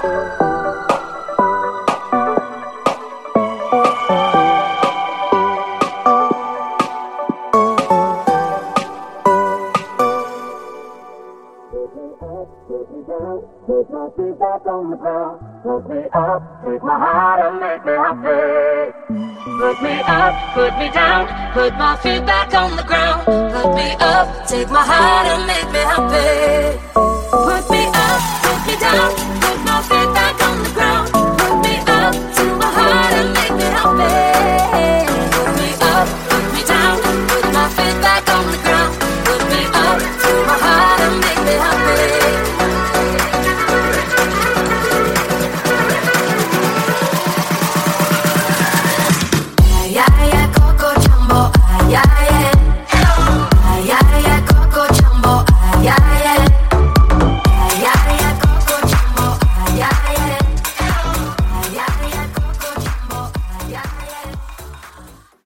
Put my feet back on the ground. Put me up, take my heart and make me happy. Put me up, put me down. Put my feet back on the ground. Put me up, take my heart and make me happy. Put me up, put me down. Put my feet back.